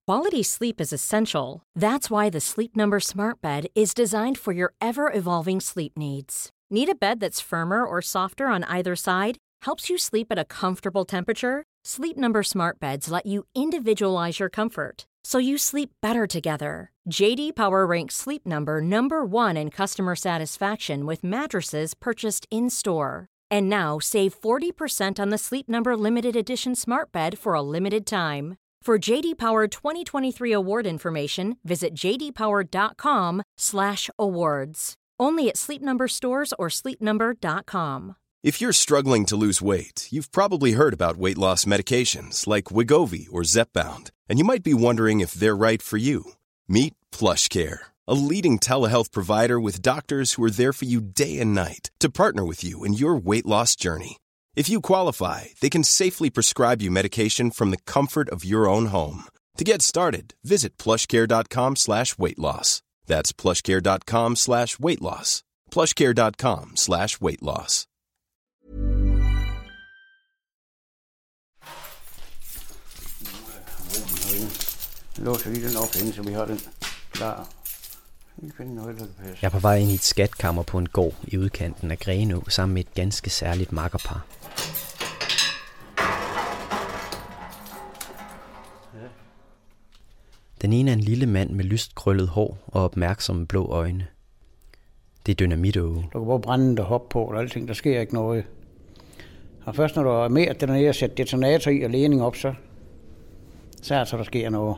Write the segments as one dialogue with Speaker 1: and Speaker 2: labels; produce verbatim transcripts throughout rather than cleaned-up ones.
Speaker 1: Quality sleep is essential. That's why the Sleep Number Smart Bed is designed for your ever-evolving sleep needs. Need a bed that's firmer or softer on either side? Helps you sleep at a comfortable temperature? Sleep Number Smart Beds let you individualize your comfort, so you sleep better together. J D Power ranks Sleep Number number one in customer satisfaction with mattresses purchased in-store. And now, save forty percent on the Sleep Number Limited Edition Smart Bed for a limited time. For J D Power twenty twenty-three award information, visit j d power dot com slash awards. Only at Sleep Number stores or sleep number dot com.
Speaker 2: If you're struggling to lose weight, you've probably heard about weight loss medications like Wegovy or Zepbound, and you might be wondering if they're right for you. Meet PlushCare, a leading telehealth provider with doctors who are there for you day and night to partner with you in your weight loss journey. If you qualify, they can safely prescribe you medication from the comfort of your own home. To get started, visit plushcare.com slash weight loss. That's plushcare.com slash weight loss. plushcare.com slash weight loss.
Speaker 3: Låser lige den op ind, så vi har den klar.
Speaker 4: Jeg er på vej ind i et skatkammer på en gård i udkanten af Grenaa sammen med et ganske særligt makkerpar. Den ene er en lille mand med lyst krøllet hår og opmærksomme blå øjne. Det er Dynamit-Åge.
Speaker 3: Du kan bare brænde og hoppe på, og alting, der sker ikke noget. Og først når du er med, at den er nede og sætte detonator i og ledning op, så, så er det så, der sker noget.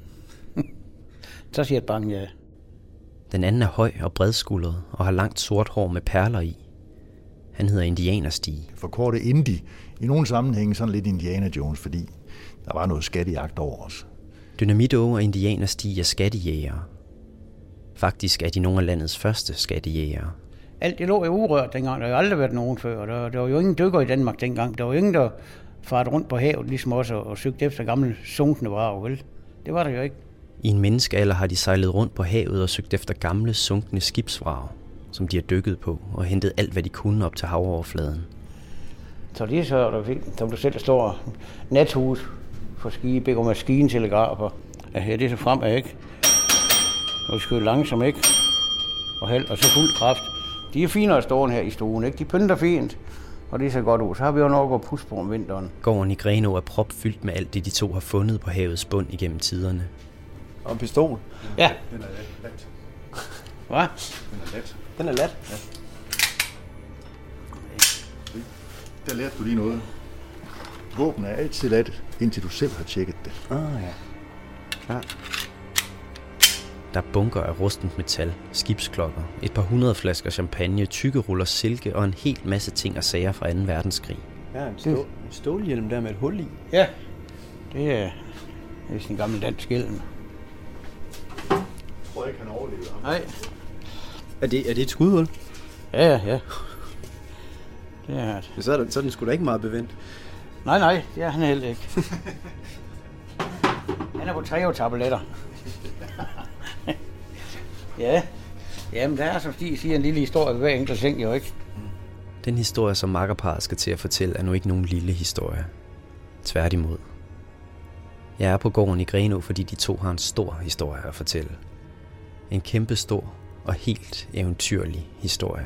Speaker 3: Så siger et bang ja.
Speaker 4: Den anden er høj og bredskuldret og har langt sort hår med perler i. Han hedder Indianerstig.
Speaker 5: Forkortet Indy. I nogle sammenhænge sådan lidt Indiana Jones, fordi der var noget skattejagt over os.
Speaker 4: Dynamit-Åge og Indianerstig er skattejægere. Faktisk er de nogle af landets første skattejægere.
Speaker 3: Alt det lå i urørt dengang. Der har aldrig været nogen før. Der, der var jo ingen dykker i Danmark dengang. Der var ingen, der farede rundt på havet, ligesom også, og søgte efter gamle sunkne vrag, vel? Det var der jo ikke.
Speaker 4: I en menneskealder har de sejlet rundt på havet og søgt efter gamle, sunkne skibsvrag, som de har dykket på og hentet alt, hvad de kunne op til havoverfladen.
Speaker 3: Så det er så, der fik, som du selv står, nathus for skibe og maskintelegrafer. Ja, her det er så fremad, ikke? Og vi skyder langsomt, ikke? Og held, og så fuld kraft. De er finere stående her i stuen, ikke? De pynter fint, og det ser godt ud. Så har vi jo nok at pusse på om vinteren.
Speaker 4: Gården i Grenaa er propfyldt med alt det, de to har fundet på havets bund igennem tiderne.
Speaker 6: Og en pistol.
Speaker 3: Ja.
Speaker 6: Den er let.
Speaker 3: Hvad?
Speaker 6: Den er let.
Speaker 3: Den er let?
Speaker 6: Ja.
Speaker 5: Der lærte du lige noget. Våben er altid let, indtil du selv har tjekket det.
Speaker 6: Ah ja. Klar.
Speaker 4: Der er bunker af rustent metal, skibsklokker, et par hundrede flasker champagne, tykke ruller silke og en hel masse ting og sager fra anden verdenskrig.
Speaker 6: Ja, en, stål, en stålhjelm der med et hul i.
Speaker 3: Ja, det er, det er en gammel dansk hjelm.
Speaker 5: Jeg tror ikke, han overlever.
Speaker 3: Nej.
Speaker 6: Er det, er det et skudhul?
Speaker 3: Ja, ja. Det er det.
Speaker 6: Så er, der, så er den sgu da ikke meget bevendt.
Speaker 3: Nej, nej, det er han heller ikke. Han er på tre-tabletter. Ja, jamen der er, som Stig siger, en lille historie ved hver enkelt ting, jo ikke?
Speaker 4: Den historie, som makkerparret skal til at fortælle, er nu ikke nogen lille historie. Tværtimod. Jeg er på gården i Grenaa, fordi de to har en stor historie at fortælle. En kæmpe stor og helt eventyrlig historie.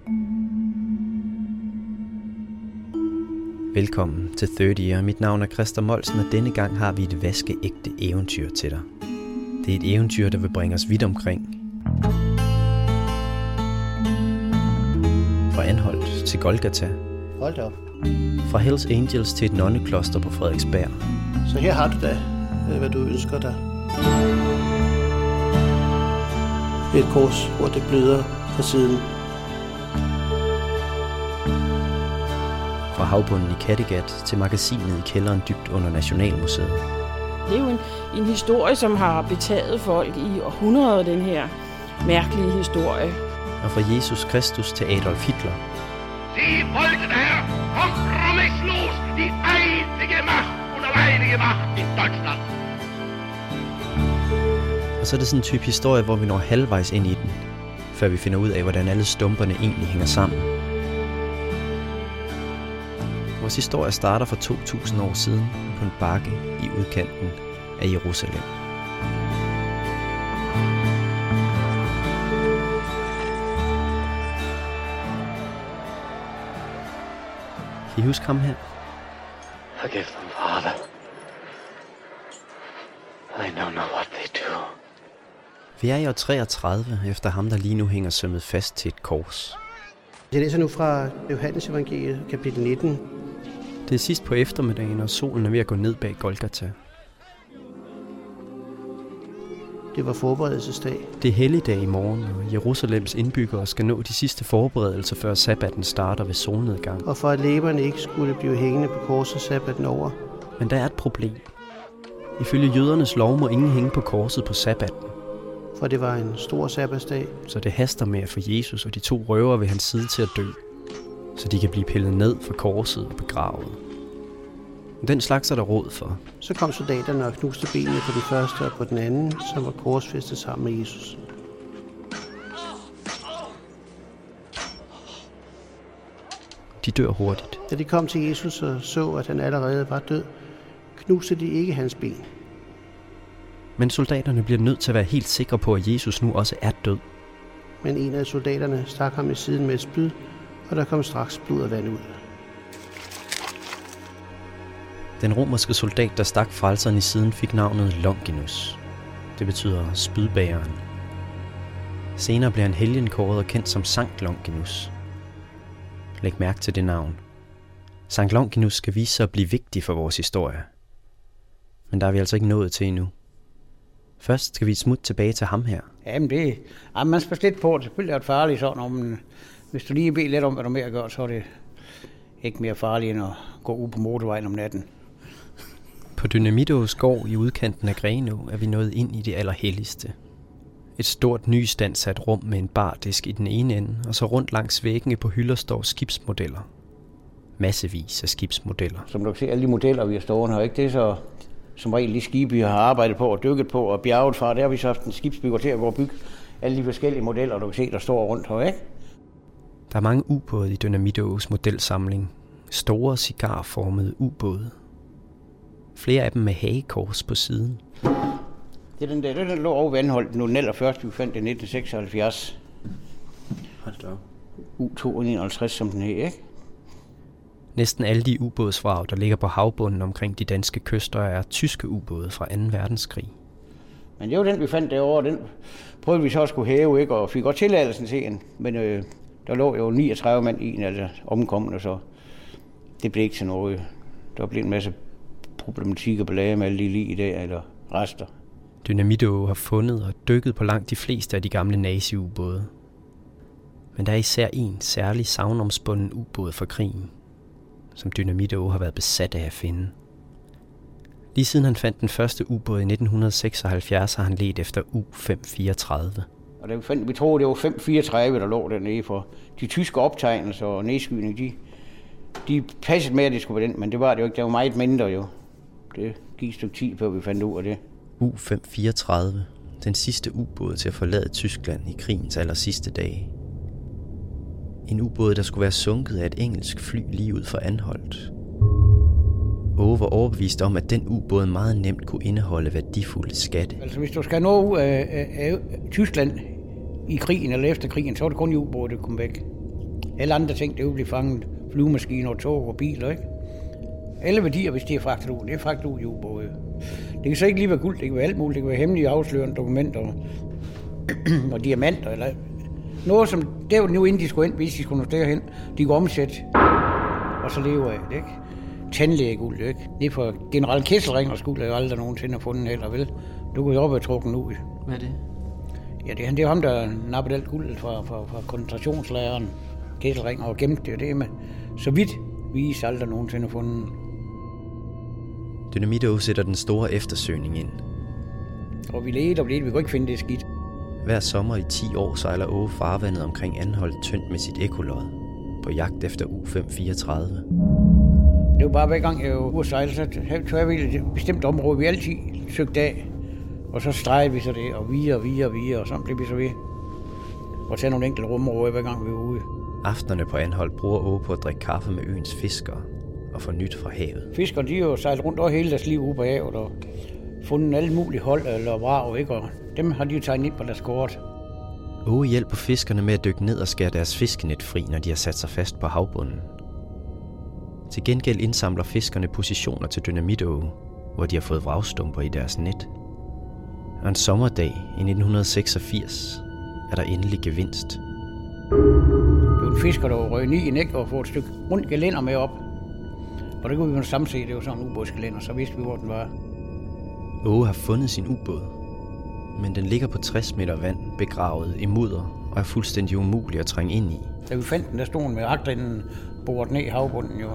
Speaker 4: Velkommen til tredive Year. Mit navn er Christer Molsen, og denne gang har vi et vaskeægte eventyr til dig. Det er et eventyr, der vil bringe os vidt omkring. Fra Anholt til Golgata.
Speaker 6: Hold da op.
Speaker 4: Fra Hells Angels til et nonnekloster på Frederiksberg.
Speaker 6: Så her har du da, hvad du ønsker dig. Et kors, hvor det bløder fra siden.
Speaker 4: Fra havbunden i Kattegat til magasinet i kælderen dybt under Nationalmuseet.
Speaker 7: Det er jo en, en historie, som har betaget folk i århundreder, den her mærkelige historie.
Speaker 4: Og fra Jesus Kristus til Adolf Hitler.
Speaker 8: Sie wollten her kompromisslos die einzige Macht und alleinige Macht in Deutschland.
Speaker 4: Og så er det sådan en type historie, hvor vi når halvvejs ind i den, før vi finder ud af, hvordan alle stumperne egentlig hænger sammen. Vores historie starter for to tusind år siden på en bakke i udkanten af Jerusalem. Kan I huske ham her?
Speaker 9: Forgive them, Father. I know not what they do.
Speaker 4: Vi er i år treogtredive efter ham, der lige nu hænger sømmet fast til et kors.
Speaker 6: Jeg læser nu fra Johannes evangeliet, kapitel nitten.
Speaker 4: Det er sidst på eftermiddagen, og solen er ved at gå ned bag Golgata.
Speaker 6: Det var forberedelsesdag.
Speaker 4: Det er helligdag i morgen, og Jerusalems indbyggere skal nå de sidste forberedelser, før sabbaten starter ved solnedgang.
Speaker 6: Og for at læberne ikke skulle blive hængende på korset sabbaten over.
Speaker 4: Men der er et problem. Ifølge jødernes lov må ingen hænge på korset på sabbaten.
Speaker 6: For det var en stor sabbatsdag.
Speaker 4: Så det haster med at få Jesus og de to røvere ved hans side til at dø, så de kan blive pillet ned fra korset og begravet. Den slags er der råd for.
Speaker 6: Så kom soldaterne og knuste benene på den første og på den anden, som var korsfæstet sammen med Jesus.
Speaker 4: De dør hurtigt.
Speaker 6: Da de kom til Jesus og så, at han allerede var død, knuste de ikke hans ben.
Speaker 4: Men soldaterne bliver nødt til at være helt sikre på, at Jesus nu også er død.
Speaker 6: Men en af soldaterne stak ham i siden med et spyd, og der kom straks blod og vand ud.
Speaker 4: Den romerske soldat, der stak frelseren i siden, fik navnet Longinus. Det betyder spydbæreren. Senere blev han helgenkåret og kendt som Sankt Longinus. Læg mærke til det navn. Sankt Longinus skal vise sig at blive vigtig for vores historie. Men der er vi altså ikke nået til endnu. Først skal vi smutte tilbage til ham her.
Speaker 3: Jamen det er, man skal lidt på, det selvfølgelig er det farligt sådan, men hvis du lige ved lidt om, hvad du mere gør, så er det ikke mere farligt end at gå ud på motorvejen om natten.
Speaker 4: På Dynamitås gård i udkanten af Grenå er vi nået ind i det allerhelligste. Et stort nystandsat rum med en bardisk i den ene ende, og så rundt langs væggene på hylder står skibsmodeller. Massevis af skibsmodeller.
Speaker 3: Som du kan se, alle de modeller, vi har stående her, ikke? Det er så som regel de skibe, vi har arbejdet på og dykket på og bjerget fra. Der har vi så haft en skibsbygger til at gå og bygge alle de forskellige modeller, du kan se, der står rundt her, ikke?
Speaker 4: Der er mange ubåde i Dynamitås modelsamling. Store cigarformede ubåde. Flere af dem med hagekors på siden.
Speaker 3: Det er den der, den lå over vandholdt nu, den allerførste, vi fandt i nitten seksoghalvfjerds.
Speaker 4: Hold da op.
Speaker 3: U to enoghalvtreds, som den hed, ikke?
Speaker 4: Næsten alle de ubådsvrag, der ligger på havbunden omkring de danske kyster, er tyske ubåde fra anden verdenskrig.
Speaker 3: Men det var den, vi fandt derovre, den prøvede vi så at skulle hæve, ikke? Og fik godt tilladelsen til en. Men øh, der lå jo niogtredive mand i en, altså omkommende, så det blev ikke til noget. Der blev en masse problematik og ballade med alle de lige i dag, eller rester.
Speaker 4: Dynamitå har fundet og dykket på langt de fleste af de gamle nazi-ubåde. Men der er især en særlig savnomspunden ubåd fra krigen, som Dynamitå har været besat af at finde. Lige siden han fandt den første ubåd i nitten seksoghalvfjerds, har han ledt efter U fem fireogtredive.
Speaker 3: Og da vi fandt, vi troede, det var fem fireogtredive, der lå dernede, for de tyske optegnelser og nedskydning, de, de passede med, at det skulle være den, men det var det jo ikke. Det var meget mindre jo. Det gik et stykke tid, før vi fandt ud af det.
Speaker 4: U fem fireogtredive, den sidste ubåd til at forlade Tyskland i krigens aller sidste dage. En ubåd, der skulle være sunket af et engelsk fly lige ud for Anholt. Åge var overbevist om, at den ubåd meget nemt kunne indeholde værdifulde skatte.
Speaker 3: Altså hvis du skal nå ud af, af, af Tyskland i krigen eller efter krigen, så var det kun i ubåd, der kom væk. Alle andre ting, det ville blive fanget. Flyvemaskiner og tog og biler, ikke? Alle værdier, hvis de er fragtet ud, det er fragtet ud i ubåde. Det kan så ikke lige være guld, det kan være alt muligt. Det kan være hemmelige afslørende dokumenter og diamanter eller noget, som der var nu inden de skulle ind, hvis de skulle nå derhen, de kunne omsætte og så leve af det, ikke? Tandlægeguld, ikke? Det er for general Kesselring og skulle jeg aldrig nogensinde have fundet heller, vel? Du kunne jo op og trukken ud.
Speaker 4: Hvad er det?
Speaker 3: Ja, det er, det er ham, der nappede alt guldet fra, fra, fra koncentrationslageren Kesselring og gemte det, det med. Så vidt vi aldrig nogensinde have fundet.
Speaker 4: Dynamitå sætter den store eftersøgning ind.
Speaker 3: Og vi ledte og ledte, vi kunne ikke finde det skidt.
Speaker 4: Hver sommer i ti år sejler Åge farvandet omkring Anholt tyndt med sit ekkolod på jagt efter U fem fireogtredive.
Speaker 3: Det var bare hver gang jeg var ude at sejle, så tog vi et bestemt område, vi altid søgte af. Og så stregede vi så det, og videre og videre og videre, og så blev vi så ved. Og tage nogle enkelte rumområder, hver gang vi var ude.
Speaker 4: Aftenerne på Anholt bruger Åge på at drikke kaffe med øens fiskere og få nyt fra havet.
Speaker 3: Fiskerne, de har jo sejlet rundt over hele deres liv ude på havet og fundet alle mulige hold eller vrag, ikke? Og dem har de jo tegnet ind på deres kort.
Speaker 4: Åge hjælper fiskerne med at dykke ned og skære deres fiskenet fri, når de har sat sig fast på havbunden. Til gengæld indsamler fiskerne positioner til dynamitåge, hvor de har fået vragstumper i deres net. Og en sommerdag i nitten seksogfirs er der endelig gevinst.
Speaker 3: Det var en fisker, der var røget i en æg og få et stykke rundt gelænder med op. Og det kunne vi jo samme se, det var sådan en ubådsgelænder, så vidste vi, hvor den var.
Speaker 4: Åge har fundet sin ubåd, men den ligger på tres meter vand, begravet i mudder og er fuldstændig umulig at trænge ind i.
Speaker 3: Da vi fandt den, der stod med agtrinden boret ned i havbunden jo.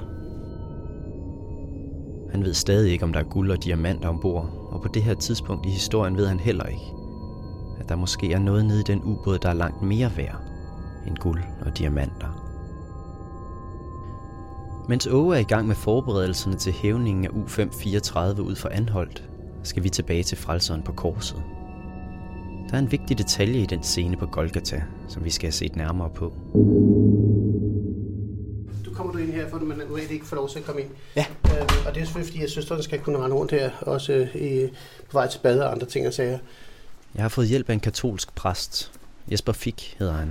Speaker 4: Han ved stadig ikke, om der er guld og diamanter ombord, og på det her tidspunkt i historien ved han heller ikke, at der måske er noget nede i den ubåd, der er langt mere værd end guld og diamanter. Mens Åge er i gang med forberedelserne til hævningen af U fem fireogtredive ud for Anholt, skal vi tilbage til frelseren på korset. Der er en vigtig detalje i den scene på Golgata, som vi skal have set nærmere på.
Speaker 6: Du kommer du ind her, for man normalt ikke får lov til at komme ind.
Speaker 4: Ja.
Speaker 6: Øh, og det er selvfølgelig, fordi at søsteren skal kunne rende rundt her, også i, på vej til bad og andre ting og sager.
Speaker 4: Jeg har fået hjælp af en katolsk præst. Jesper Fik hedder han.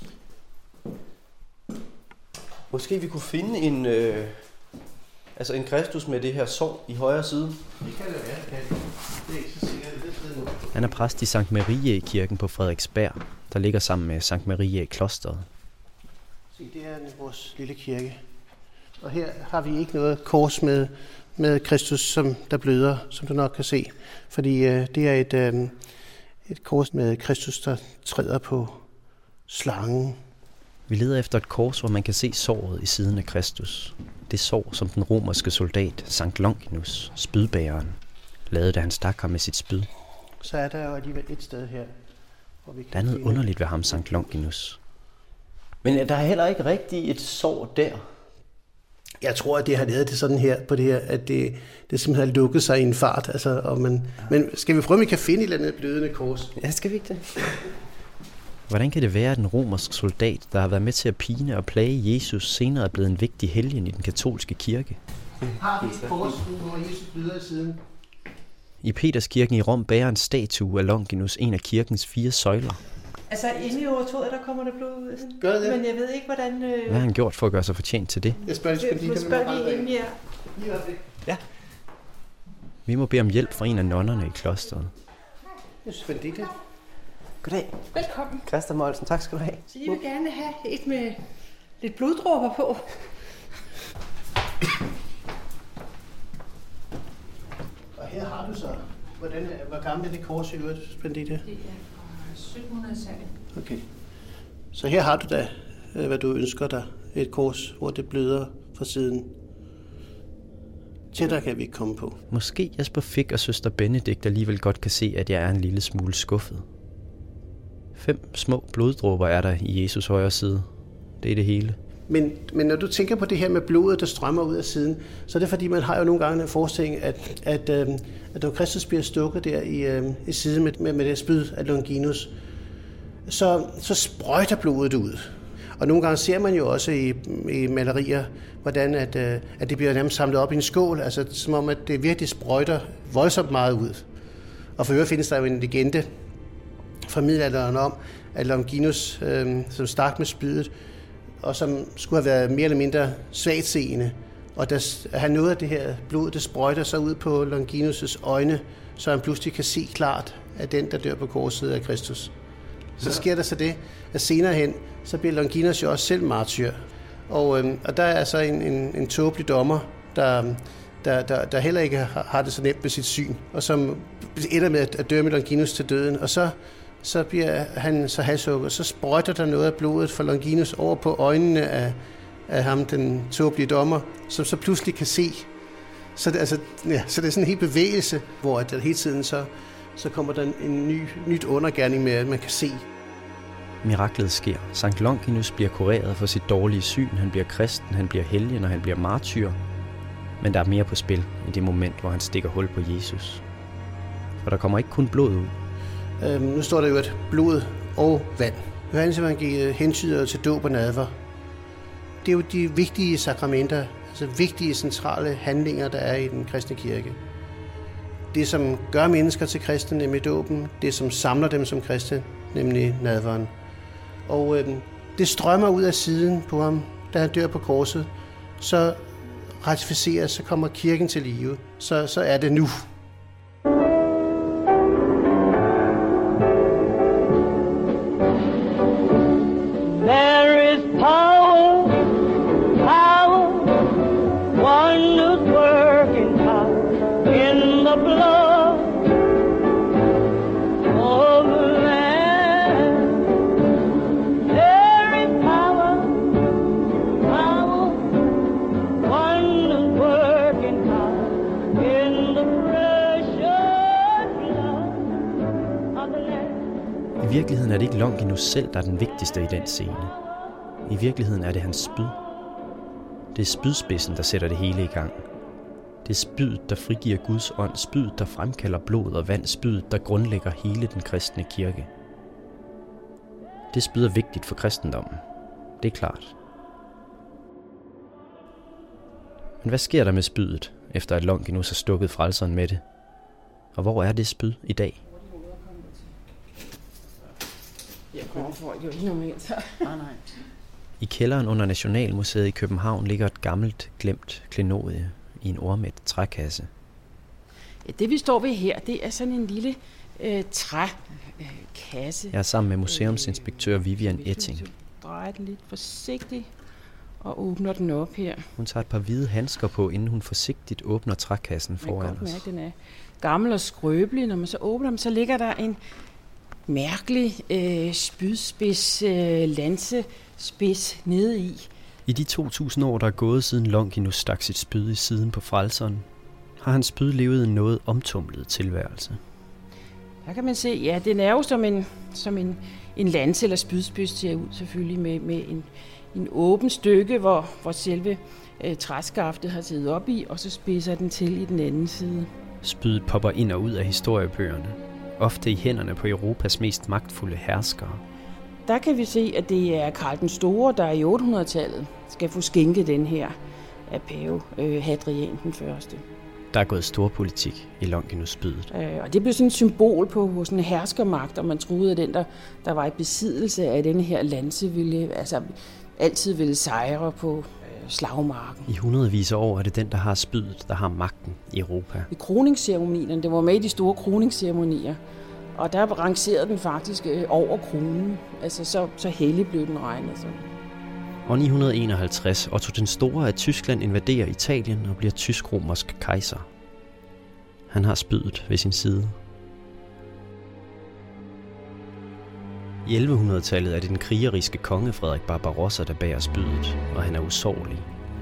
Speaker 10: Måske vi kunne finde en, øh, altså en Kristus med det her sår i højre side.
Speaker 6: Det kan det være, kan det. Det er ikke så sikkert. Det er
Speaker 4: Han er præst i Sankt Marie kirken på Frederiksberg, der ligger sammen med Sankt Marie klosteret.
Speaker 6: Se, det er vores lille kirke. Og her har vi ikke noget kors med, med Kristus, som der bløder, som du nok kan se. Fordi øh, det er et, øh, et kors med Kristus, der træder på slangen.
Speaker 4: Vi leder efter et kors, hvor man kan se såret i siden af Kristus. Det sår, som den romerske soldat Sankt Longinus, spydbæreren, lavede, da han stak ham med sit spyd.
Speaker 6: Så er der jo alligevel et sted her, hvor vi kan...
Speaker 4: Der er noget underligt ved ham, Sankt Longinus.
Speaker 10: Men der er heller ikke rigtig et sår der.
Speaker 6: Jeg tror, at det har lavet det sådan her, på det her, at det, det simpelthen har lukket sig i en fart. Altså, og man, ja. Men skal vi prøve, om vi kan finde et eller andet blødende kors?
Speaker 10: Ja, skal vi ikke det?
Speaker 4: Hvordan kan det være, at en romersk soldat, der har været med til at pine og plage Jesus, senere er blevet en vigtig helgen i den katolske kirke?
Speaker 6: Har vi et kors, hvor Jesus bløder i siden?
Speaker 4: I Peterskirken i Rom bærer en statue af Longinus en af kirkens fire søjler.
Speaker 11: Altså inde i oratoriet, der kommer der blod ud.
Speaker 6: Gør det?
Speaker 11: Men jeg ved ikke, hvordan... Øh...
Speaker 4: Hvad har han gjort for at gøre sig fortjent til det?
Speaker 6: Jeg spørger lige,
Speaker 11: jeg spørger lige inden jeg...
Speaker 6: Ja.
Speaker 4: Vi må bede om hjælp fra en af nonnerne i klosteret.
Speaker 6: Jeg synes, det er.
Speaker 10: Goddag.
Speaker 11: Velkommen.
Speaker 10: Christa Møjelsen, tak skal du have.
Speaker 11: Så I vil gerne have et med lidt bloddråber på.
Speaker 6: Og her har du så, hvordan, hvor gammel er det kors i øvrigt, Benedikte?
Speaker 11: Det er fra syttenhundredetallet.
Speaker 6: Okay. Så her har du da, hvad du ønsker dig, et kors, hvor det bløder fra siden. Tættere kan vi ikke komme på.
Speaker 4: Måske Jesper Fik og søster Benedikt alligevel godt kan se, at jeg er en lille smule skuffet. Fem små bloddråber er der i Jesus højre side. Det er det hele.
Speaker 6: Men, men når du tænker på det her med blodet, der strømmer ud af siden, så er det fordi, man har jo nogle gange en forestilling, at, at, øh, at når Kristus bliver stukket der i, øh, i siden med, med, med det spyd af Longinus, så, så sprøjter blodet ud. Og nogle gange ser man jo også i, i malerier, hvordan at, øh, at det bliver nærmest samlet op i en skål, altså som om, at det virkelig sprøjter voldsomt meget ud. Og for øvrigt findes der jo en legende fra middelalderen om, at Longinus, øh, som stak med spydet, og som skulle have været mere eller mindre svagtseende, og der, han nåede af det her blod, det sprøjter sig ud på Longinus' øjne, så han pludselig kan se klart, at den, der dør på korset, er Kristus. Så sker der så det, at senere hen, så bliver Longinus jo også selv martyr. Og, øh, og der er så en, en, en tåbelig dommer, der, der, der, der heller ikke har, har det så nemt med sit syn, og som ender med at dømme Longinus til døden. Og så, så bliver han så halshugget, og så sprøjter der noget af blodet fra Longinus over på øjnene af, af ham, den tåbelige dommer, som så pludselig kan se. Så det, altså, ja, så det er sådan en helt bevægelse, hvor at der hele tiden så, så kommer der en, en ny, nyt undergerning med, at man kan se.
Speaker 4: Miraklet sker. Sankt Longinus bliver kureret for sit dårlige syn. Han bliver kristen, han bliver helgen, og han bliver martyr. Men der er mere på spil i det moment, hvor han stikker hul på Jesus. For der kommer ikke kun blod ud.
Speaker 6: Øhm, nu står der jo et blod og vand. Johannes evangeliet hentyder til dåb og nadver. Det er jo de vigtige sakramenter, altså vigtige centrale handlinger, der er i den kristne kirke. Det, som gør mennesker til kristne, nemlig dåben. Det, som samler dem som kristne, nemlig nadveren. Og øhm, det strømmer ud af siden på ham, da han dør på korset. Så ratificeres, så kommer kirken til live. Så, så er det nu.
Speaker 12: There is power, power, wonders working power in the blood of the Lamb. There is power, power, wonders working power in the precious blood of the Lamb.
Speaker 4: I virkeligheden er det ikke Longinus selv, der er den vigtigste i den scene. I virkeligheden er det hans spyd. Det er spydspidsen, der sætter det hele i gang. Det er spydet, der frigiver Guds ånd, spydet, der fremkalder blod og vand, spydet, der grundlægger hele den kristne kirke. Det spyd er vigtigt for kristendommen. Det er klart. Men hvad sker der med spydet, efter at Longinus har stukket frelseren med det? Og hvor er det spyd i dag?
Speaker 7: Jeg kommer for, jo ikke normalt. Nej, nej.
Speaker 4: I kælderen under Nationalmuseet i København ligger et gammelt, glemt klenodie i en ormæt trækasse.
Speaker 7: Ja, det vi står ved her, det er sådan en lille øh, trækasse.
Speaker 4: Jeg er sammen med museumsinspektør Vivian Etting.
Speaker 7: Jeg drejer den lidt forsigtigt og åbner den op her.
Speaker 4: Hun tager et par hvide handsker på, inden hun forsigtigt åbner trækassen foran os.
Speaker 7: Man kan godt mærke, den er gammel og skrøbelig. Når man så åbner den, så ligger der en mærkelig øh, spydspids, øh, lansespids nede i.
Speaker 4: I de to tusind år, der er gået siden Longinus stak sit spyd i siden på frelseren, har hans spyd levet en noget omtumlet tilværelse.
Speaker 7: Der kan man se, ja, den er jo som en, som en, en lanse eller spydspids ser ud selvfølgelig med, med en, en åben stykke, hvor, hvor selve øh, træskaftet har siddet op i, og så spidser den til i den anden side.
Speaker 4: Spydet popper ind og ud af historiebøgerne, ofte i hænderne på Europas mest magtfulde herskere.
Speaker 7: Der kan vi se, at det er Karl den Store, der i otte hundrede-tallet skal få skænket den her af pave øh, Hadrian den første.
Speaker 4: Der er gået storpolitik i Longinus spydet.
Speaker 7: Øh, og det blev sådan et symbol på, på sådan en herskermagt, og man troede, at den, der, der var i besiddelse af denne her lanse, ville altså, altid ville sejre på øh, slagmarken.
Speaker 4: I hundredvis af år er det den, der har spydet, der har magten i Europa.
Speaker 7: I kroningsceremonierne, det var med i de store kroningsceremonier, og der rangerede den faktisk øh, over kronen. Altså så, så hellig blev den regnet. Så.
Speaker 4: Og ni hundrede enoghalvtreds, Otto den Store af Tyskland invaderer Italien og bliver tysk-romersk kejser. Han har spydet ved sin side. I elleve hundrede-tallet er det den krigeriske konge Frederik Barbarossa, der bærer spydet, og han er usårlig.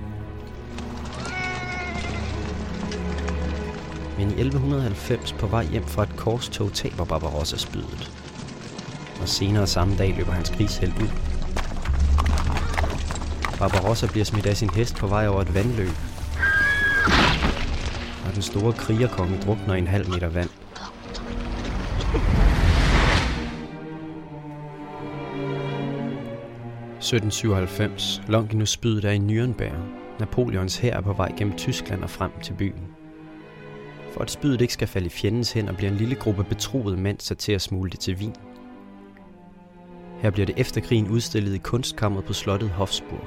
Speaker 4: Men i elleve halvfems på vej hjem fra et korstog taber Barbarossa spydet. Og senere samme dag løber hans krigshelt ud. Barbarossa bliver smidt af sin hest på vej over et vandløb. Og den store krigerkonge drukner i en halv meter vand. sytten syvoghalvfems. Longinus spydet er i Nürnberg. Napoleons hær er på vej gennem Tyskland og frem til byen. For at spydet ikke skal falde i fjendens hænder, bliver en lille gruppe betroede mænd sat til at smule det til vin. Her bliver det efter krigen udstillet i kunstkammeret på slottet Hofsburg.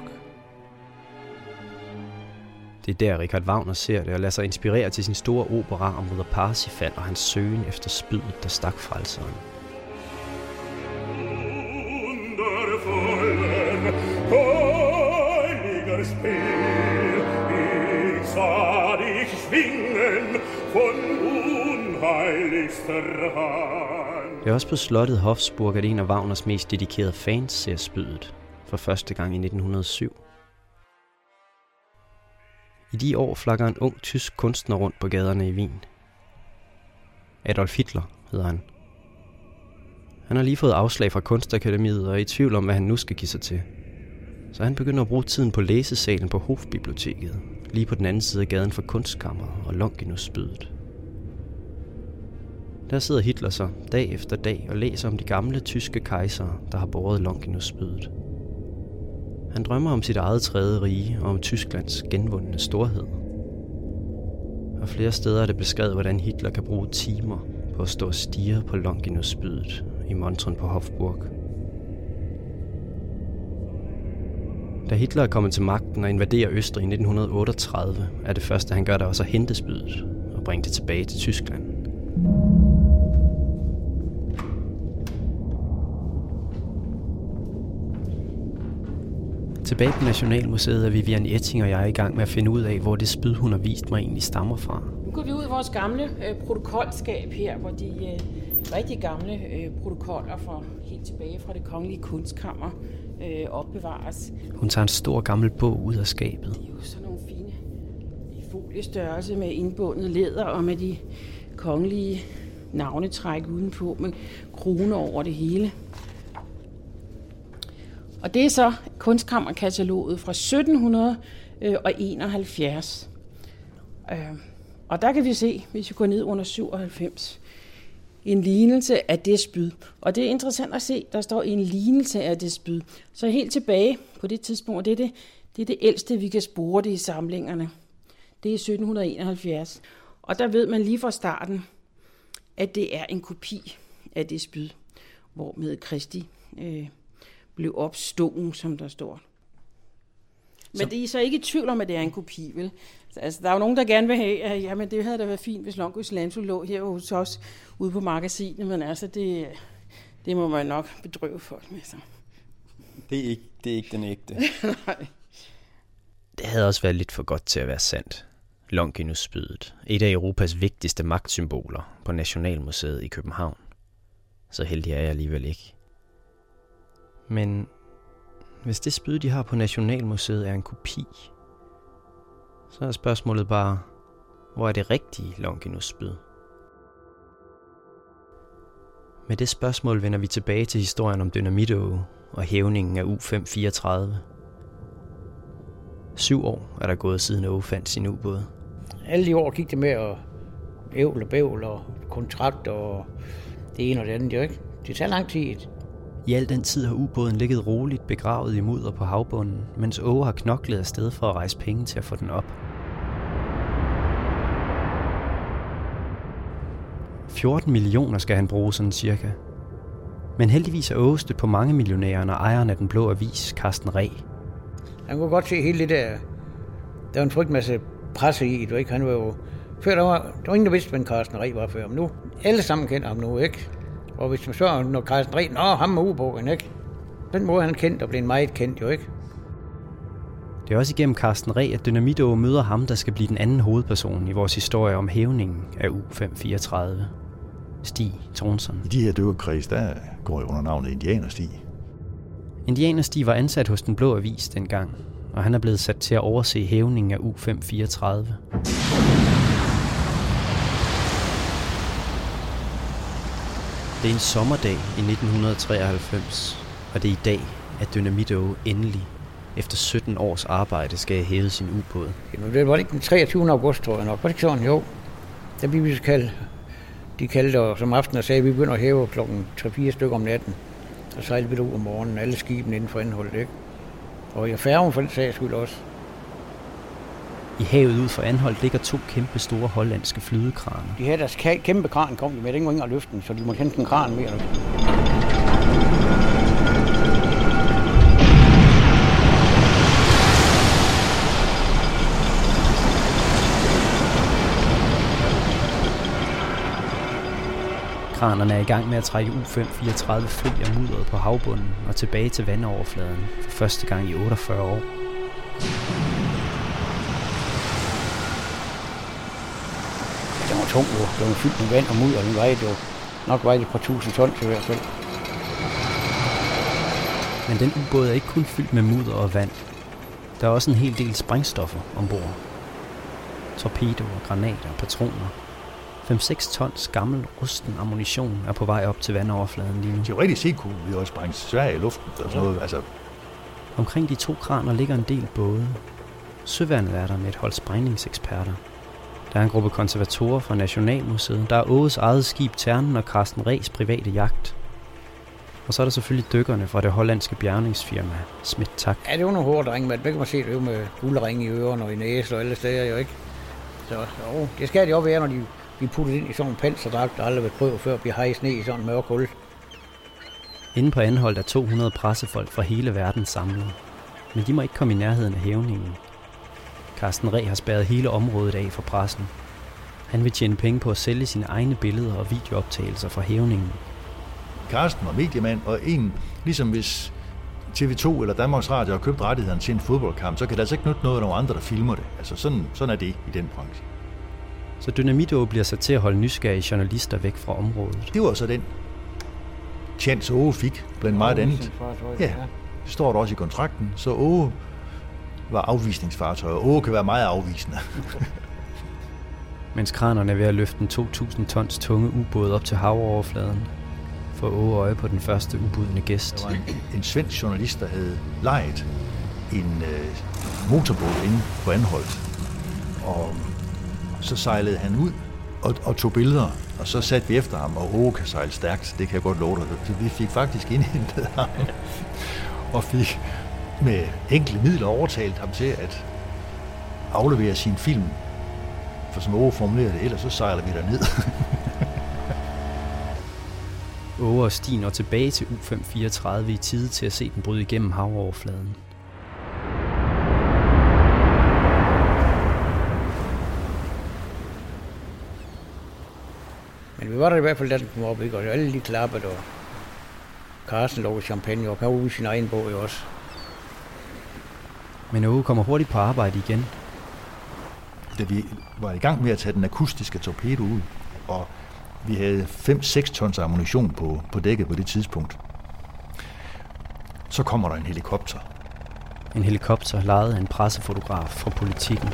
Speaker 4: Det er der, Richard Wagner ser det og lader sig inspirere til sin store opera om ridder Parsifal og hans søgen efter spydet, der stak frelseren. Det er også på slottet Hofsburg, at en af Wagners mest dedikerede fans ser spydet for første gang i nitten hundrede og syv. I de år flakker en ung tysk kunstner rundt på gaderne i Wien. Adolf Hitler hedder han. Han har lige fået afslag fra Kunstakademiet og er i tvivl om, hvad han nu skal give sig til. Så han begynder at bruge tiden på læsesalen på Hofbiblioteket, lige på den anden side af gaden for Kunstkammeret og Longinus spydet. Der sidder Hitler så dag efter dag og læser om de gamle tyske kejsere, der har båret Longinus spydet. Han drømmer om sit eget tredje rige og om Tysklands genvundne storhed. Og flere steder er det beskrevet, hvordan Hitler kan bruge timer på at stå og stirre på Longinus spydet i montren på Hofburg. Da Hitler er kommet til magten og invaderer Østrig i nitten otteogtredive, er det første, han gør, der også at hente spydet og bringe det tilbage til Tyskland. Tilbage på Nationalmuseet er Vivian Etting og jeg i gang med at finde ud af, hvor det spyd, hun har vist mig, egentlig stammer fra.
Speaker 7: Nu går vi ud i vores gamle øh, protokolskab her, hvor de øh, rigtig gamle øh, protokoller fra helt tilbage fra det kongelige kunstkammer øh, opbevares.
Speaker 4: Hun tager en stor gammel bog ud af skabet.
Speaker 7: Det er jo sådan nogle fine i foliestørrelse med indbundet læder og med de kongelige navnetræk udenpå med kroner over det hele. Og det er så kunstkammerkataloget fra sytten enoghalvfjerds. Og der kan vi se, hvis vi går ned under syvoghalvfems, en lignelse af det spyd. Og det er interessant at se, der står en lignelse af det spyd. Så helt tilbage på det tidspunkt, det er det, det er det ældste, vi kan spore det i samlingerne. Det er sytten enoghalvfjerds. Og der ved man lige fra starten, at det er en kopi af det spyd, hvor med Kristi øh, blev opstungen, som der står. Men så det er så ikke i tvivl om, at det er en kopi, vel? Altså, der er jo nogen, der gerne vil have, at jamen, det havde da været fint, hvis Longus Lanzo lå her hos os ude på magasinet, men altså, det, det må man nok bedrøve folk med sig.
Speaker 10: Det er ikke, det er ikke den ægte.
Speaker 7: Nej.
Speaker 4: Det havde også været lidt for godt til at være sandt. Longinus-spydet, et af Europas vigtigste magtsymboler på Nationalmuseet i København. Så heldig er jeg alligevel ikke. Men hvis det spyd, de har på Nationalmuseet, er en kopi, så er spørgsmålet bare, hvor er det rigtige Longinus-spyd? Med det spørgsmål vender vi tilbage til historien om Dynamit-Åge og hævningen af U fem fireogtredive. Syv år er der gået siden Åge fandt sin ubåd.
Speaker 3: Alle de år gik det med at ævle og bævl og kontrakt og det ene og det andet, jo ikke? Det tager lang tid.
Speaker 4: I al den tid har ubåden ligget roligt begravet i mudder på havbunden, mens Åge har knoklet afsted for at rejse penge til at få den op. fjorten millioner skal han bruge sådan cirka. Men heldigvis er Åge stødt på mange millionærer, når ejeren af Den Blå Avis, Carsten Reh.
Speaker 3: Han kunne godt se hele det der. Der var en frygt masse presse i, du ikke? Han var jo... Før der var, der var ingen, der vidste, hvem Carsten Reh var før. Men nu, alle sammen kender ham nu, ikke? Og hvis man så, når Carsten Reh, nå, ham med ubåden, ikke? Den måde han kendt og blev meget kendt, jo ikke?
Speaker 4: Det er også igennem Carsten Reh, at Dynamit-Åge møder ham, der skal blive den anden hovedperson i vores historie om hævningen af U fem fireogtredive. Stig Thornson.
Speaker 5: I de her dykkerkreds, der går jeg under navnet Indianerstig.
Speaker 4: Indianerstig var ansat hos Den Blå Avis dengang, og han er blevet sat til at overse hævningen af U fem fireogtredive. Det er en sommerdag i nitten treoghalvfems, og det er i dag, at Dynamit-Åge endelig, efter sytten års arbejde, skal have hævet sin ubåd.
Speaker 3: Jamen, det var ikke den treogtyvende august, tror jeg nok. Var det ikke sådan? Jo. Der blev vi så kaldt. De kaldte os om aftenen og sagde, at vi begynder at hæve klokken tre fire stykker om natten. Og sejlede vi ud om morgenen, alle skibene inden for Anholt, ikke? Og i færgen for den sags skyld også.
Speaker 4: I havet ud for Anholt ligger to kæmpe store hollandske flydekraner.
Speaker 3: De her deres kæmpe kran kom de med, den var ingen af luften, så de måtte hente en kran mere.
Speaker 4: Kranerne er i gang med at trække U fem fireogtredive fly af mudderet på havbunden og tilbage til vandoverfladen for første gang i otteogfyrre år.
Speaker 3: Den var tung, jo. Den var fyldt med vand og mudder, den vejede jo nok vejede et par tusind tons i hvert fald.
Speaker 4: Men den ubåd er ikke kun fyldt med mudder og vand. Der er også en hel del sprængstoffer ombord. Torpedoer, granater og patroner. fem seks tons gammel rusten ammunition er på vej op til vandoverfladen lige nu.
Speaker 5: Teoretisk set kunne vi også sprænge Sverige i luften og sådan noget. Altså.
Speaker 4: Omkring de to kraner ligger en del både. Søværnet er der med et hold sprængningseksperter. Der er en gruppe konservatorer fra Nationalmuseet. Der er Åges eget skib Ternen og Carsten Rehs private jagt. Og så er der selvfølgelig dykkerne fra det hollandske bjergningsfirma Smith-Tak.
Speaker 3: Ja, det var nogle hårde drenge, men det kan man se, det er jo med guldring i ørerne og i næse og alle steder, jo ikke? Så jo, det skal de også være, når de bliver puttet ind i sådan en panserdragt, der aldrig har været prøvet før, bliver hejst ned i sådan en mørk hul.
Speaker 4: Inde på Anholt er to hundrede pressefolk fra hele verden samlet. men de må ikke komme i nærheden af hævningen. Carsten Reh har spærret hele området af for pressen. Han vil tjene penge på at sælge sine egne billeder og videooptagelser fra hævningen.
Speaker 5: Carsten var mediemand, og en, ligesom hvis T V to eller Danmarks Radio har købt rettighederne til en fodboldkamp, så kan det altså ikke nytte noget af nogle andre, der filmer det. Altså sådan, sådan er det i den branche.
Speaker 4: Så Dynamit-Åge bliver sat til at holde nysgerrige journalister væk fra området.
Speaker 5: Det var så den chance, Åge fik, blandt meget andet. Ja, det står der også i kontrakten, så Åge var afvisningsfartøj, og Åge kan være meget afvisende.
Speaker 4: Mens kranerne er ved at løfte en to tusind tons tunge ubåd op til havoverfladen, får Åge øje på den første ubudne gæst.
Speaker 5: Der var en, en svensk journalist, der havde lejet en øh, motorbåd inde på Anholt. Og så sejlede han ud og, og tog billeder, og så satte vi efter ham, og Åge kan sejle stærkt, det kan jeg godt love dig. Så vi fik faktisk indhentet ham, og fik med enkle midler overtalt ham til at aflevere sin film. For som Åge formulerede det, ellers så sejler vi derned.
Speaker 4: Åge og Stig når tilbage til U fem fireogtredive i tide til at se den bryde igennem havoverfladen.
Speaker 3: Men vi var der i hvert fald, da den kom op, ikke? Og alle lige klappede, og Carsten lå champagne, og kan ud i sin egen båd også.
Speaker 4: Men Åge kommer hurtigt på arbejde igen.
Speaker 5: Da vi var i gang med at tage den akustiske torpedo ud, og vi havde fem til seks tons ammunition på, på dækket på det tidspunkt, så kommer der en helikopter.
Speaker 4: En helikopter lejet af en pressefotograf fra Politikken.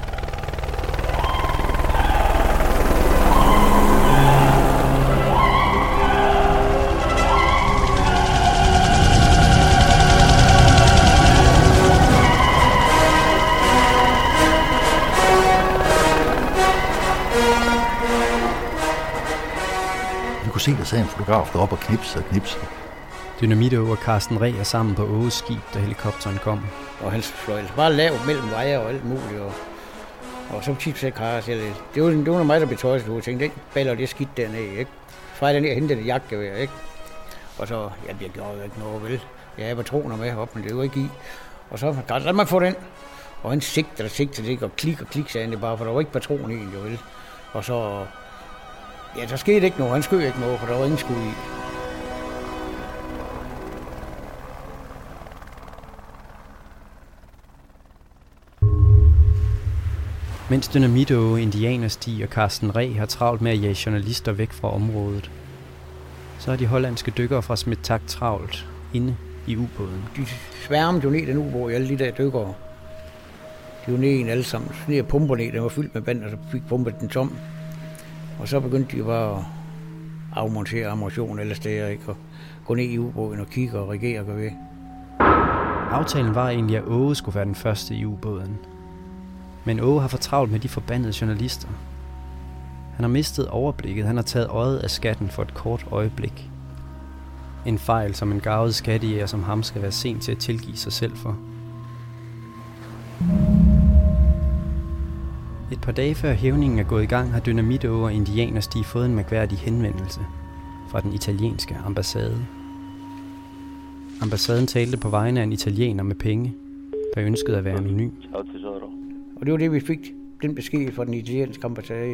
Speaker 5: Se, der sad en fotograf deroppe og knipsede og knipsede.
Speaker 4: Dynamit-Åge og Carsten Reh er sammen på Åges skib, da helikopteren kom.
Speaker 3: Og han fløj altså bare lavt mellem vejer og alt muligt. Og, og så tit sagde Carsten, det var, det var mig, der blev tøjset. Jeg tænkte, den baller det skidt dernede, ikke? Så var jeg dernede og hentede det jagtgevær, ikke? Og så, ja, jeg gjorde jo ikke noget, vel? Jeg havde patroner med op, men det var ikke i. Og så, Carsten, lad mig få den. Og han sigtede og sigtede det, og klik og klik, sagde han det bare, for der var ikke patron i den, jo vel? Og så... Ja, der skete ikke noget. Han skød ikke noget, for der var ingen skud i.
Speaker 4: Mens Dynamit-Åge, Indianerstig og Carsten Reh har travlt med at jage journalister væk fra området, så er de hollandske dykkere fra Smittak travlt inde i ubåden.
Speaker 3: De sværmede jo ned den ubåd i alle de der dykkere. De var ned i en alle sammen. Så ned og pumper ned, den var fyldt med vand, og så fik pumpet den tom. Og så begyndte de bare at afmontere ammunition eller steder, ikke? Og gå ned i ubåden og kigge og regere og gå ved.
Speaker 4: Aftalen var egentlig, at Åge skulle være den første i ubåden. Men Åge har for travlt med de forbandede journalister. Han har mistet overblikket. Han har taget øjet af skatten for et kort øjeblik. En fejl, som en garvet skattejæger som ham skal være sent til at tilgive sig selv for. Et par dage før hævningen er gået i gang, har Dynamit-Åge og Indianerstig fået en mærkværdig henvendelse fra den italienske ambassade. Ambassaden talte på vegne af en italiener med penge, der ønskede at være anonym.
Speaker 3: Og det var det, vi fik, den besked fra den italienske ambassade.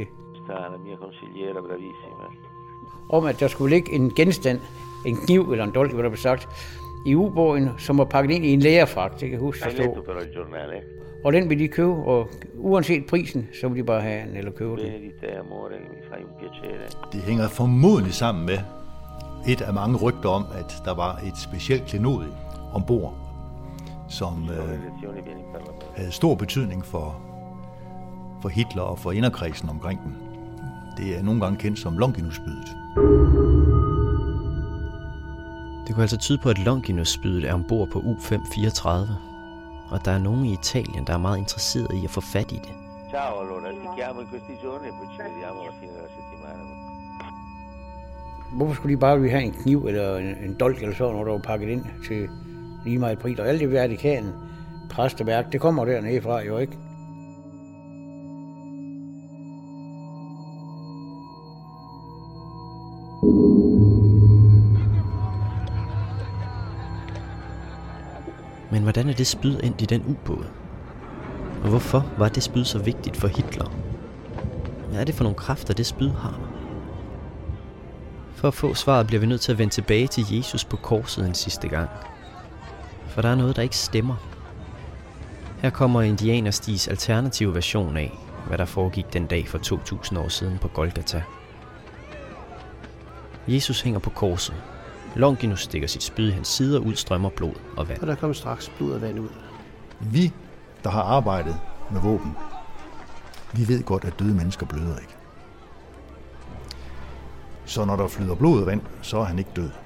Speaker 3: Om at der skulle ligge en genstand, en kniv eller en dolk, hvad der blev sagt, i ubåden, som var pakket ind i en lægerfragt, det kan jeg huske at stå. Og den vil de købe, og uanset prisen, så vil de bare have den eller købe den.
Speaker 5: Det hænger formodentlig sammen med et af mange rygter om, at der var et specielt klenodie ombord, som øh, havde stor betydning for, for Hitler og for inderkredsen omkring den. Det er nogle gange kendt som Longinusspydet.
Speaker 4: Det kunne altså tyde på, at Longinusspydet er ombord på U fem fireogtredive. Og der er nogen i Italien, der er meget interesseret i at få fat i det.
Speaker 13: Ciao, allora, ti chiamo in questi giorni e poi ci vediamo alla fine della settimana.
Speaker 3: Hvorfor skulle de bare have en kniv eller en, en dolk eller sådan noget, der var pakket ind til lige meget pris? Og alt det Vatikanen, præsteværk, det kommer dernede fra jo, ikke?
Speaker 4: Men hvordan er det spyd endt i den ubåd? Og hvorfor var det spyd så vigtigt for Hitler? Hvad er det for nogle kræfter, det spyd har? For at få svaret bliver vi nødt til at vende tilbage til Jesus på korset en sidste gang. For der er noget, der ikke stemmer. Her kommer Indianerstis alternative version af, hvad der foregik den dag for to tusind år siden på Golgata. Jesus hænger på korset. Longinus stikker sit spyd i hans side, og ud strømmer blod og vand.
Speaker 6: Og der kommer straks blod og vand ud.
Speaker 5: Vi, der har arbejdet med våben, vi ved godt, at døde mennesker bløder ikke. Så når der flyder blod og vand, så er han ikke død.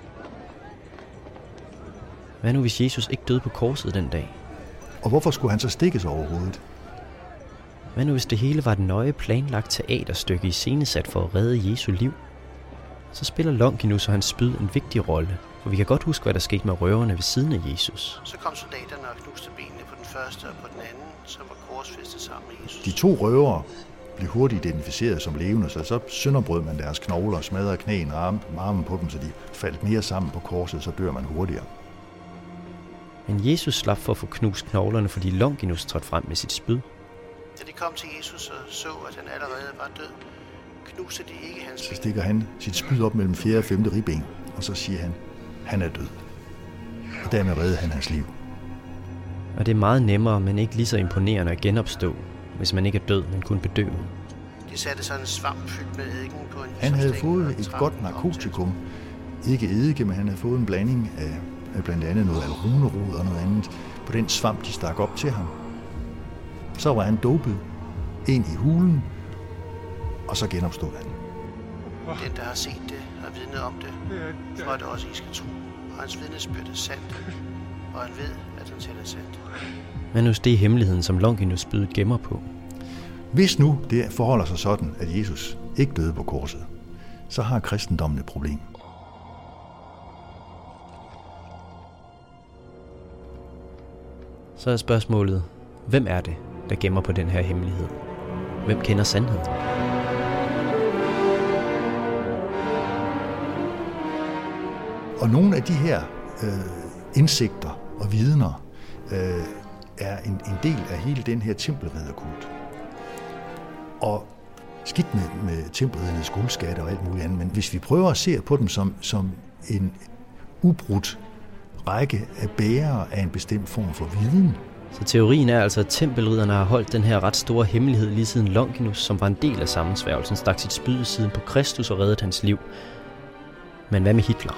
Speaker 4: Hvad nu, hvis Jesus ikke døde på korset den dag?
Speaker 5: Og hvorfor skulle han så stikkes overhovedet?
Speaker 4: Hvad nu, hvis det hele var et nøje planlagt teaterstykke iscenesat for at redde Jesu liv? Så spiller Longinus og hans spyd en vigtig rolle, for vi kan godt huske, hvad der skete med røverne ved siden af Jesus.
Speaker 6: Så kom soldaterne og knuste benene på den første og på den anden, som var korsfæstet sammen med Jesus.
Speaker 5: De to røvere blev hurtigt identificeret som levende, så så sønderbrød man deres knogler og smadrede knæene og armen på dem, så de faldt mere sammen på korset, så dør man hurtigere.
Speaker 4: Men Jesus slap for at få knust knoglerne, fordi Longinus trådte frem med sit spyd.
Speaker 6: Da de kom til Jesus og så, at han allerede var død, knuste de ikke hans ben.
Speaker 5: Så stikker han sit spyd op mellem fjerde og femte ribben, og så siger han, han er død. Og dermed redder han hans liv.
Speaker 4: Og det er meget nemmere, men ikke lige så imponerende at genopstå, hvis man ikke er død, men kun bedøvet.
Speaker 6: De satte sådan en svamp fyldt med eddike på en...
Speaker 5: Han havde fået et godt narkotikum. Ikke eddike, men han havde fået en blanding af, af blandt andet noget alrunerod og noget andet på den svamp, de stak op til ham. Så var han dopet ind i hulen, og så genopstod han.
Speaker 6: Den, der har set det og vidnet om det, tror det også, I skal tro. Og hans vidnesbyrd er sandt, og han ved, at han selv er sandt.
Speaker 4: Men nu det er hemmeligheden, som Longinus spydet gemmer på.
Speaker 5: Hvis nu det forholder sig sådan, at Jesus ikke døde på korset, så har kristendommen et problem.
Speaker 4: Så er spørgsmålet, hvem er det, der gemmer på den her hemmelighed? Hvem kender sandheden?
Speaker 5: Og nogle af de her øh, indsigter og vidner øh, er en, en del af hele den her tempelridderkult. Og skidt med, med tempelriddernes guldskatte og alt muligt andet, men hvis vi prøver at se på dem som, som en ubrudt række af bærere af en bestemt form for viden.
Speaker 4: Så teorien er altså, at tempelridderne har holdt den her ret store hemmelighed lige siden Longinus, som var en del af sammensværgelsen, stak sit spyd i siden på Kristus og reddede hans liv. Men hvad med Hitler?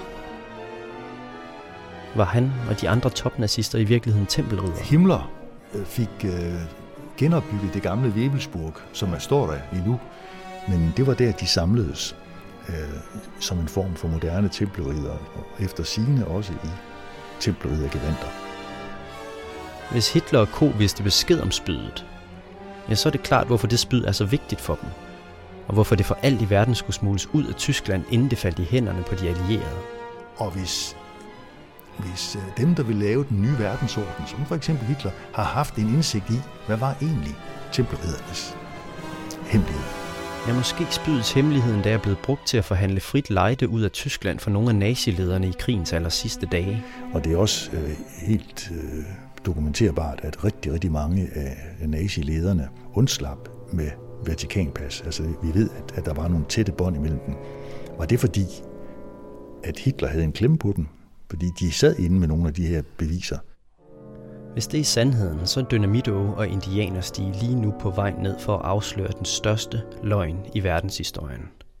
Speaker 4: Var han og de andre topnazister i virkeligheden tempelridder?
Speaker 5: Himmler fik øh, genopbygget det gamle Webelsburg, som er står der endnu, men det var der, de samledes øh, som en form for moderne tempelridder, og efter sigende også i tempelriddergevanter.
Speaker 4: Hvis Hitler og Co. vidste besked om spydet, ja, så er det klart, hvorfor det spyd er så vigtigt for dem, og hvorfor det for alt i verden skulle smugles ud af Tyskland, inden det faldt i hænderne på de allierede.
Speaker 5: Og hvis, hvis dem, der vil lave den nye verdensorden, som for eksempel Hitler, har haft en indsigt i, hvad var egentlig tempelriddernes hemmelighed?
Speaker 4: Ja, måske spydets hemmeligheden, der er blevet brugt til at forhandle frit lejde ud af Tyskland for nogle af nazilederne i krigens aller sidste dage.
Speaker 5: Og det er også øh, helt øh, dokumenterbart, at rigtig, rigtig mange af nazilederne undslap med Vatikanpas. Altså, vi ved, at, at der var nogle tætte bånd imellem dem. Var det fordi, at Hitler havde en klemme på dem? Fordi de sad inde med nogle af de her beviser.
Speaker 4: Hvis det er sandheden, så er Dynamit-Åge og Indianerstige lige nu på vej ned for at afsløre den største løgn i verdenshistorien.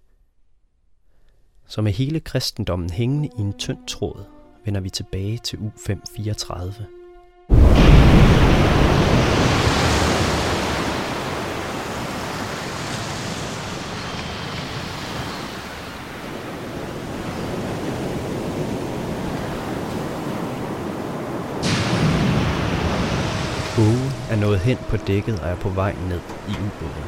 Speaker 4: Så med hele kristendommen hængende i en tynd tråd, vender vi tilbage til U fem fireogtredive. Åge er nået hen på dækket og er på vej ned i ubåden.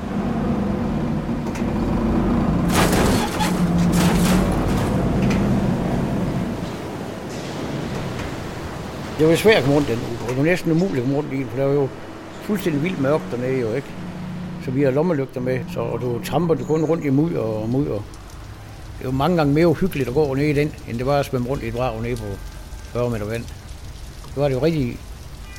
Speaker 3: Det var svært at komme rundt den ubåd. Det var næsten umuligt at komme rundt i den, for der var jo fuldstændig vildt mørkt dernede jo, ikke? Så vi har lommelygter med, så og du tramper du kun rundt i mudder og mudder. Det er jo mange gange mere uhyggeligt at gå ned i den, end det var at svømme rundt i et vrag nede på fyrre meter vand. Det var det jo rigtig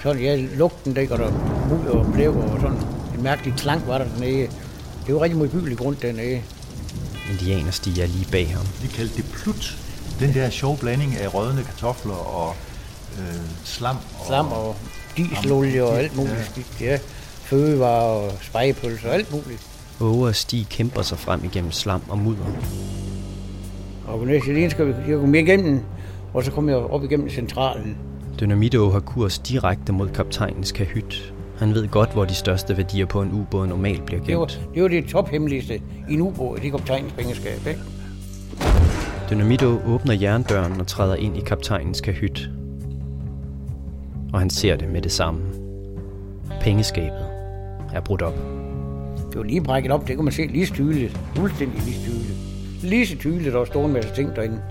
Speaker 3: sådan, ja, lugten, der, og der muld og blæv og sådan en mærkelig klang var der dernede. Det var rigtig modbydelig grund dernede.
Speaker 4: Indianerstiger lige bag ham.
Speaker 5: De kaldte det plut. Den der sjove blanding af rødne kartofler og øh, slam. Og
Speaker 3: slam og dieselolie og alt muligt. Ja. Ja. Fødevarer og spegepølser og alt muligt.
Speaker 4: Åge og Stig kæmper sig frem igennem slam og mudder.
Speaker 3: Og næste lige skal vi gå mere igennem, og så kommer jeg op igennem centralen.
Speaker 4: Dynamit-Åge har kurs direkte mod kaptajnens kahyt. Han ved godt, hvor de største værdier på en ubåd normalt bliver gemt.
Speaker 3: Det var det, var det tophemmeligste i en ubåd, det er kaptajnens pengeskab, ikke?
Speaker 4: Dynamit-Åge åbner jerndøren og træder ind i kaptajnens kahyt. Og han ser det med det samme. Pengeskabet er brudt op.
Speaker 3: Det var lige brækket op, det kunne man se lige tydeligt. Fuldstændig lige tydeligt. Lige så tydeligt, der var stået en masse ting derinde.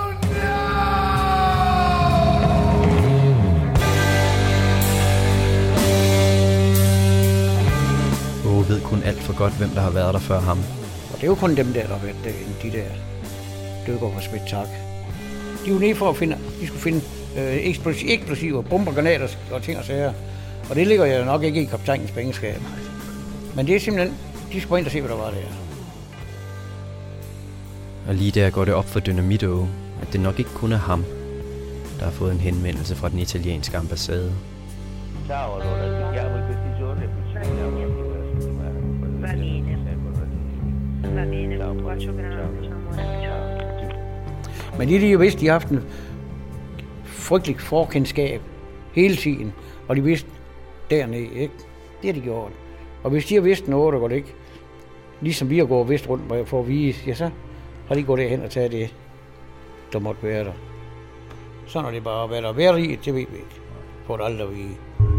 Speaker 4: Åge ved kun alt for godt, hvem der har været der før ham.
Speaker 3: Og det er jo kun dem der, der har været derinde, de der dykker på Smidt-Tak. De var nede for at finde, de skulle finde øh, eksplosiver, eksplosiver, bomber, granater og ting og sager. Og det ligger jo nok ikke i kaptajnens pengeskab. Men det er simpelthen, de skulle ind og se, hvad der var der.
Speaker 4: Og lige der går det op for Dynamit-Åge, at det nok ikke kun er ham, der har fået en henvendelse fra den italienske ambassade.
Speaker 3: Men de, de jo vidste, de har haft en frygtelig forkendskab hele tiden, og de vidste dernede, ikke? Det har de gjort. Og hvis de har vidst noget, der går det ikke, ligesom vi har gået vist rundt for at vise, ja, så har de gået derhen og taget det, der måtte være der. Sådan er det bare, hvad der er været i, det ved vi ikke. Får det aldrig at vide.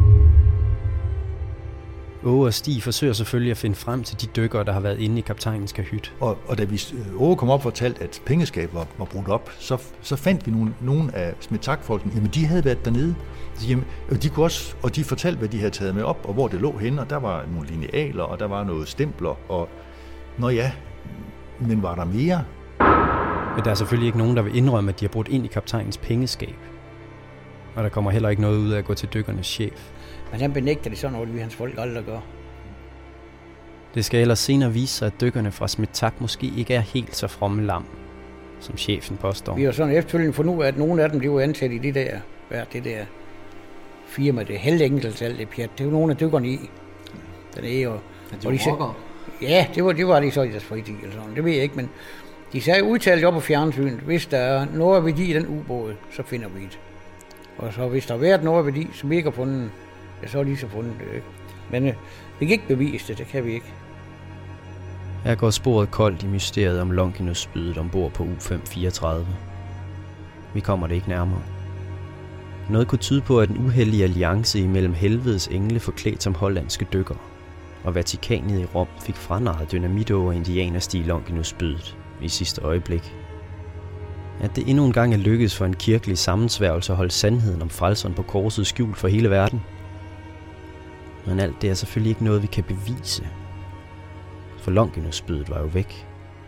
Speaker 4: Åge og Stig forsøger selvfølgelig at finde frem til de dykkere, der har været inde i kaptajnens kahyt.
Speaker 5: Og, og da vi Åge kom op og fortalte, at pengeskabet var, var brudt op, så, så fandt vi nogle, nogle af Smidt-Tak-folkene, jamen de havde været dernede. Jamen, og, de kunne også, og de fortalte, hvad de havde taget med op, og hvor det lå henne, og der var nogle linealer, og der var noget stempler, og nå ja, men var der mere?
Speaker 4: Men der er selvfølgelig ikke nogen, der vil indrømme, at de har brudt ind i kaptajnens pengeskab. Og der kommer heller ikke noget ud af at gå til dykkernes chef.
Speaker 3: Men han benægter det sådan noget, vi hans folk aldrig gør.
Speaker 4: Det skal ellers senere vise sig, at dykkerne fra Smidt-Tak måske ikke er helt så fromme lam, som chefen påstår.
Speaker 3: Vi har sådan efterfølgende fundet ud af, at nogle af dem blev ansat i det der, hvad det der firma, det heldenkelt, alt det pjat. Det var nogle af dykkerne i. Den er jo.
Speaker 10: Og de var
Speaker 3: ja, det var, det var de så i deres fritid eller sådan. Det ved jeg ikke, men de sagde udtalt op på fjernsynet, hvis der er noget værdi i den ubåd, så finder vi det. Og så hvis der har været noget værdi, som vi ikke har fundet, ja, så har de så fundet det, ikke? Men øh, vi kan ikke bevise det, det kan vi ikke.
Speaker 4: Her går sporet koldt i mysteriet om Longinus-spydet ombord på U fem fireogtredive. Vi kommer det ikke nærmere. Noget kunne tyde på, at en uheldig alliance imellem helvedes engle forklædt som hollandske dykker og Vatikanet i Rom fik franarret Dynamit-Åge og indianerstig Longinus-spydet i sidste øjeblik. At det endnu en gang er lykkedes for en kirkelig sammensværgelse at holde sandheden om frelseren på korset skjult for hele verden. Men alt det er selvfølgelig ikke noget, vi kan bevise. For Longinus-spydet var jo væk.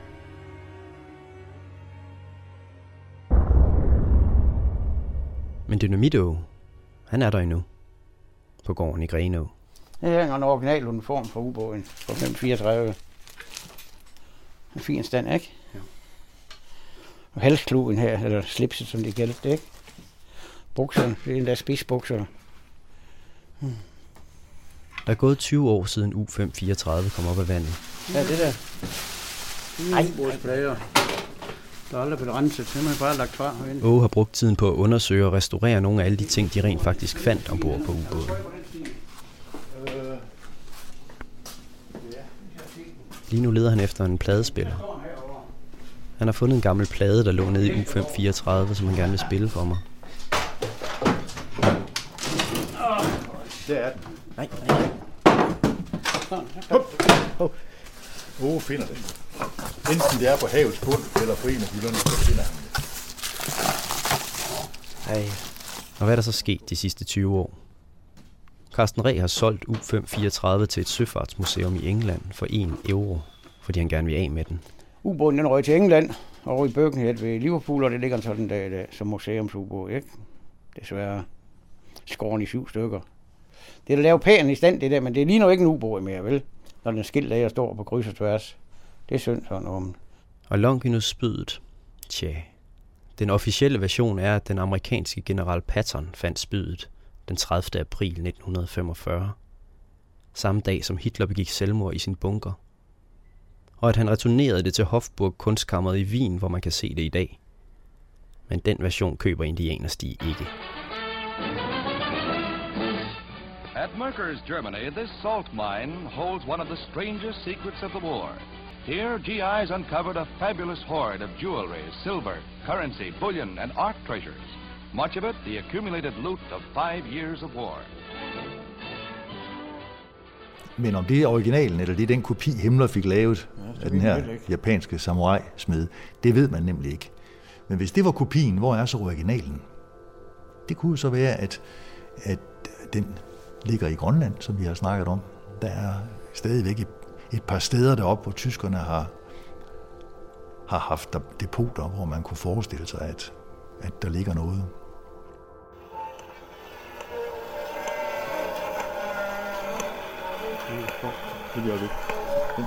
Speaker 4: Men Dynamit-Åge, han er der endnu. På gården i Grenaa.
Speaker 3: Det er en original uniform for ubåden på fem fireogtredive. En fin stand, ikke? Ja. Og halskluen her, eller slipset, som det gælder det, ikke? Bukserne, det er en der spidsbukser.
Speaker 4: Hmm. Der er gået tyve år siden U fem fireogtredive kom op af vandet.
Speaker 3: Ja, det der. Nej, ubådsplader. Der er aldrig blevet renset, det har man bare lagt fra.
Speaker 4: Åge har brugt tiden på at undersøge og restaurere nogle af alle de ting, de rent faktisk fandt ombord på ubåden. Lige nu leder han efter en pladespiller. Han har fundet en gammel plade, der lå nede i U fem fireogtredive, som han gerne vil spille for mig.
Speaker 5: Der er den.
Speaker 3: Nej, nej.
Speaker 5: Hop, hop. Åge finder det. Enten det er på havets bund, eller på en af hylderne, så finder han det.
Speaker 4: Ej. Og hvad er der så sket de sidste tyve år? Carsten Reh har solgt U fem fireogtredive til et søfartsmuseum i England for en euro, fordi han gerne vil af med den.
Speaker 3: Ubåden den røg til England, over i Birkenhead ved Liverpool, og det ligger sådan der, der som museumsubåd, ikke? Desværre. skåren i syv stykker. Det er da lavet pænt i stand, det der, men det ligner jo ikke en ubåd mere, vel? Når den skilt af og står på kryds og tværs. Det er synd sådan om.
Speaker 4: Og Longinus-spydet? Tja. Den officielle version er, at den amerikanske general Patton fandt spydet den tredivte april nitten femogfyrre. Samme dag som Hitler begik selvmord i sin bunker. Og at han returnerede det til Hofburg Kunstkammeret i Wien, hvor man kan se det i dag. Men den version køber Indianerstig ikke.
Speaker 14: At Merkers, Germany, this salt mine holds one of the strangest secrets of the war. Here, G Is uncovered a fabulous hoard of jewelry, silver, currency, bullion, and art treasures. Much of it the accumulated loot of five years of war.
Speaker 5: Men om det er originalen, eller det er den kopi, Himmler fik lavet ja, af den her japanske samurai-smed, det ved man nemlig ikke. Men hvis det var kopien, hvor er så originalen? Det kunne så være, at, at den ligger i Grønland, som vi har snakket om. Der er stadigvæk et, et par steder deroppe, hvor tyskerne har, har haft depoter, hvor man kunne forestille sig, at, at der ligger noget.
Speaker 15: Det gør vi. Ja.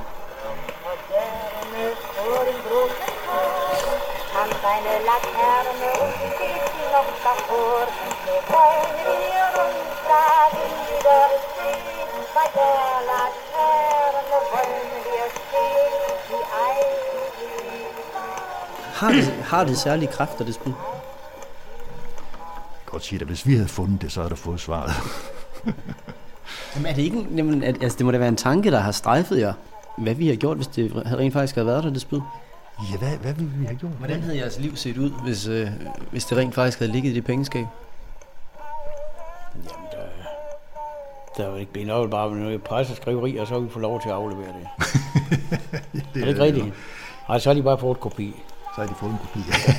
Speaker 16: Har det, har det særlige kræfter, det spil?
Speaker 5: Jeg kan godt sige, at hvis vi havde fundet det, så havde der fået svaret.
Speaker 16: Jamen er det ikke, jamen, altså det må da være en tanke, der har strejfet jer, hvad vi har gjort, hvis det havde rent faktisk havde været der, det spyd?
Speaker 5: Ja, hvad, hvad ville vi have gjort?
Speaker 16: Hvordan havde jeres liv set ud, hvis, øh, hvis det rent faktisk havde ligget i det pengeskab?
Speaker 3: Jamen, der, der er jo ikke blevet noget bare med noget presseskriveri, og så har vi fået lov til at aflevere det. det er det ikke rigtigt? Nej, så har de bare fået et kopi.
Speaker 5: Så har de fået en kopi,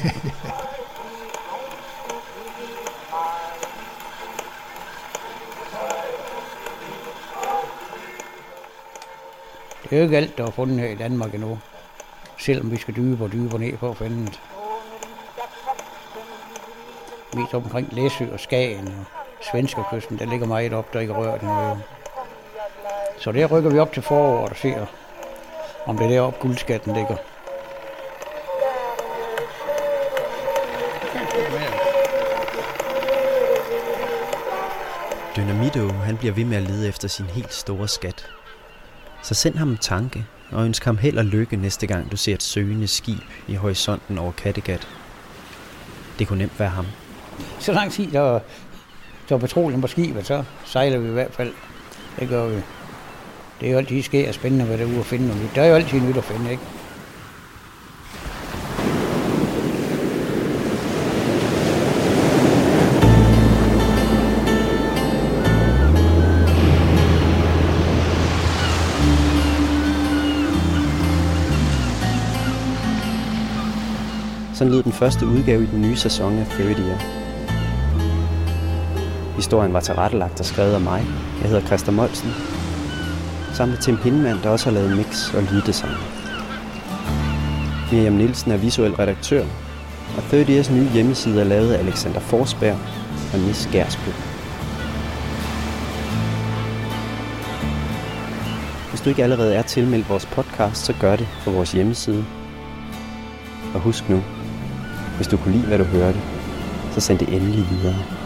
Speaker 3: Det er jo ikke alt, der er fundet her i Danmark endnu. Selvom vi skal dybere og dybere ned på at finde det. Mest omkring Læsø og Skagen og Svenskerkysten, der ligger meget op, der ikke rørt endnu. Så der rykker vi op til foråret og ser, om det er deroppe guldskatten ligger.
Speaker 4: Dynamito, han bliver ved med at lede efter sin helt store skat. Så send ham en tanke, og ønsk ham held og lykke næste gang, du ser et søgende skib i horisonten over Kattegat. Det kunne nemt være ham.
Speaker 3: Så lang tid, der er petroleum på skibet, så sejler vi i hvert fald. Det gør vi. Det er jo altid sker spændende, hvad der er ude at finde. Der er jo altid nyt at finde, ikke?
Speaker 4: Sådan lød den første udgave i den nye sæson af tredive. Historien var tilrettelagt og skrevet af mig. Jeg hedder Christa Molsen. Sammen med Tim Hinman, der også har lavet mix og lyddesign. Miriam Nielsen er visuel redaktør, og tredives nye hjemmeside er lavet af Alexander Forsberg og Nis Gersbø. Hvis du ikke allerede er tilmeldt vores podcast, så gør det på vores hjemmeside. Og husk nu, hvis du kunne lide, hvad du hørte, så send det endelig videre.